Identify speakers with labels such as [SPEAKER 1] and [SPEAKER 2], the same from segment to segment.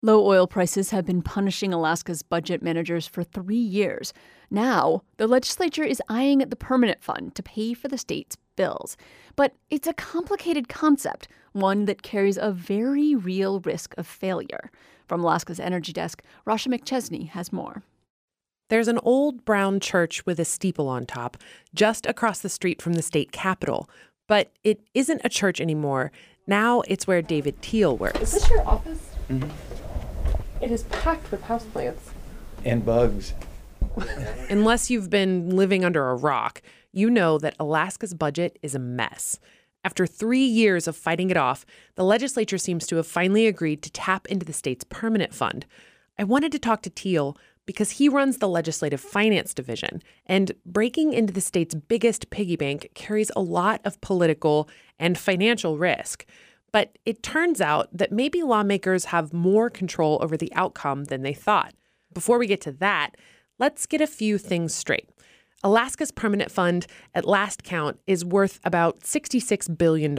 [SPEAKER 1] Low oil prices have been punishing Alaska's budget managers for 3 years. Now, the legislature is eyeing the permanent fund to pay for the state's bills. But it's a complicated concept, one that carries a very real risk of failure. From Alaska's Energy Desk, Rasha McChesney has more.
[SPEAKER 2] There's an old brown church with a steeple on top just across the street from the state capitol. But it isn't a church anymore. Now it's where David Teal works.
[SPEAKER 3] Is this your office?
[SPEAKER 4] Mm-hmm.
[SPEAKER 3] It is packed with houseplants.
[SPEAKER 4] And bugs.
[SPEAKER 2] Unless you've been living under a rock, you know that Alaska's budget is a mess. After 3 years of fighting it off, the legislature seems to have finally agreed to tap into the state's permanent fund. I wanted to talk to Teal because he runs the Legislative Finance Division, and breaking into the state's biggest piggy bank carries a lot of political and financial risk. But it turns out that maybe lawmakers have more control over the outcome than they thought. Before we get to that, let's get a few things straight. Alaska's permanent fund, at last count, is worth about $66 billion.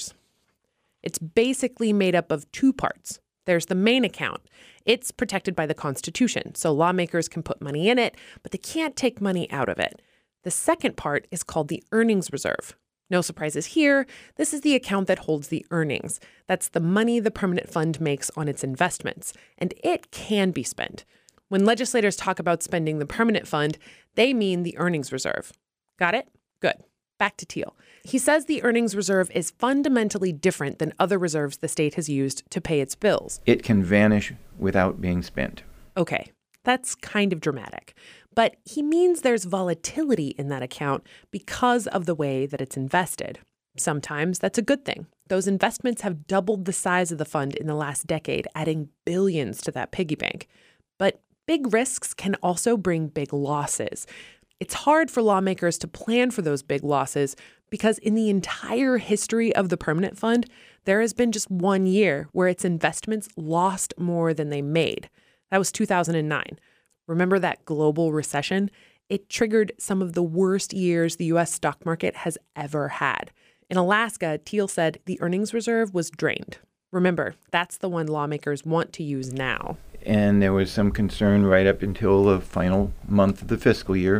[SPEAKER 2] It's basically made up of two parts. There's the main account. It's protected by the Constitution, so lawmakers can put money in it, but they can't take money out of it. The second part is called the earnings reserve. No surprises here. This is the account that holds the earnings. That's the money the permanent fund makes on its investments, and it can be spent. When legislators talk about spending the permanent fund, they mean the earnings reserve. Got it? Good. Back to Teal. He says the earnings reserve is fundamentally different than other reserves the state has used to pay its bills.
[SPEAKER 4] It can vanish without being spent.
[SPEAKER 2] Okay, that's kind of dramatic. But he means there's volatility in that account because of the way that it's invested. Sometimes that's a good thing. Those investments have doubled the size of the fund in the last decade, adding billions to that piggy bank. But big risks can also bring big losses. It's hard for lawmakers to plan for those big losses because in the entire history of the permanent fund, there has been just 1 year where its investments lost more than they made. That was 2009. Remember that global recession? It triggered some of the worst years the U.S. stock market has ever had. In Alaska, Teal said the earnings reserve was drained. Remember, that's the one lawmakers want to use now.
[SPEAKER 4] And there was some concern right up until the final month of the fiscal year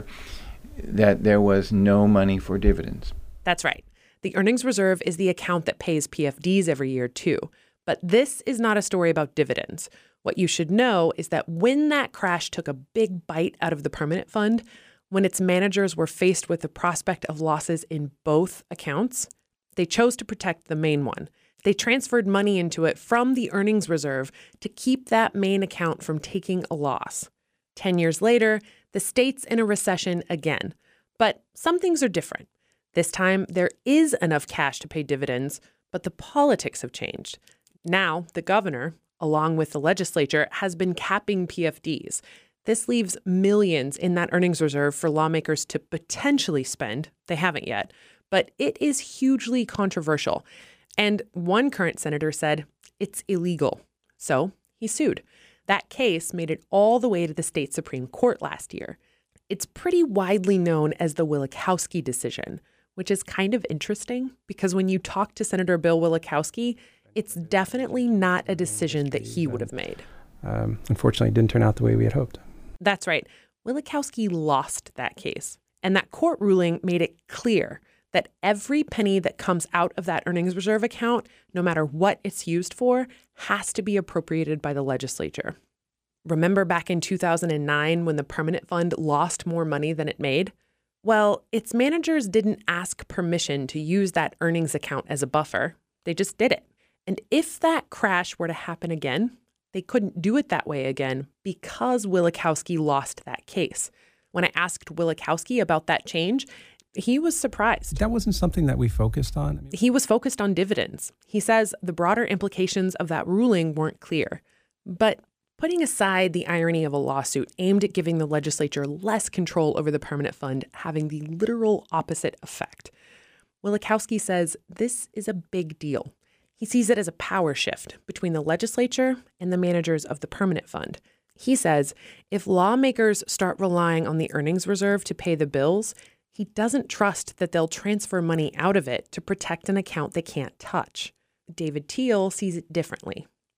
[SPEAKER 4] that there was no money for dividends.
[SPEAKER 2] That's right. The earnings reserve is the account that pays PFDs every year, too. But this is not a story about dividends. What you should know is that when that crash took a big bite out of the permanent fund, when its managers were faced with the prospect of losses in both accounts, they chose to protect the main one. They transferred money into it from the earnings reserve to keep that main account from taking a loss. 10 years later, the state's in a recession again. But some things are different. This time, there is enough cash to pay dividends, but the politics have changed. Now, the governor, along with the legislature, has been capping PFDs. This leaves millions in that earnings reserve for lawmakers to potentially spend. They haven't yet. But it is hugely controversial. And one current senator said it's illegal. So he sued. That case made it all the way to the state Supreme Court last year. It's pretty widely known as the Wielechowski decision, which is kind of interesting because when you talk to Senator Bill Wielechowski, it's definitely not a decision that he would have made.
[SPEAKER 5] Unfortunately, it didn't turn out the way we had hoped.
[SPEAKER 2] That's right. Wielechowski lost that case. And that court ruling made it clear that every penny that comes out of that earnings reserve account, no matter what it's used for, has to be appropriated by the legislature. Remember back in 2009 when the permanent fund lost more money than it made? Well, its managers didn't ask permission to use that earnings account as a buffer. They just did it. And if that crash were to happen again, they couldn't do it that way again because Wielechowski lost that case. When I asked Wielechowski about that change, he was surprised.
[SPEAKER 5] That wasn't something that we focused on.
[SPEAKER 2] He was focused on dividends. He says the broader implications of that ruling weren't clear. But putting aside the irony of a lawsuit aimed at giving the legislature less control over the permanent fund having the literal opposite effect, Wielechowski says this is a big deal. He sees it as a power shift between the legislature and the managers of the permanent fund. He says if lawmakers start relying on the earnings reserve to pay the bills, he doesn't trust that they'll transfer money out of it to protect an account they can't touch. David Teal sees it differently.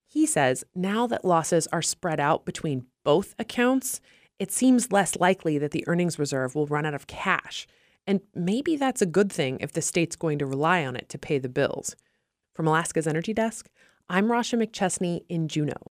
[SPEAKER 2] He says now that losses are spread out between both accounts, it seems less likely that the earnings reserve will run out of cash. And maybe that's a good thing if the state's going to rely on it to pay the bills. From Alaska's Energy Desk, I'm Rasha McChesney in Juneau.